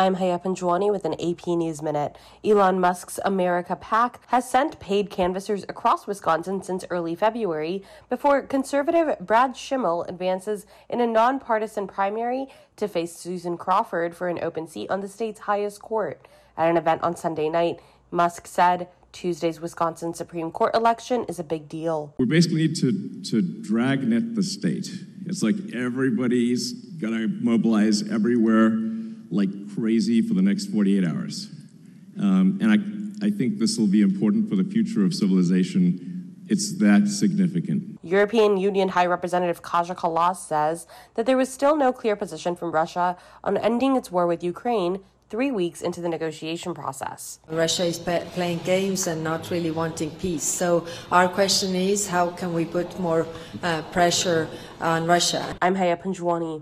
I'm Haya Panjwani with an AP News Minute. Elon Musk's America PAC has sent paid canvassers across Wisconsin since early February before conservative Brad Schimmel advances in a nonpartisan primary to face Susan Crawford for an open seat on the state's highest court. At an event on Sunday night, Musk said Tuesday's Wisconsin Supreme Court election is a big deal. We basically need to dragnet the state. It's like everybody's got to mobilize everywhere like crazy for the next 48 hours. And I think this will be important for the future of civilization. It's that significant. European Union High Representative Kaja Kallas says that there was still no clear position from Russia on ending its war with Ukraine 3 weeks into the negotiation process. Russia is playing games and not really wanting peace. So our question is, how can we put more pressure on Russia? I'm Haya Panjwani.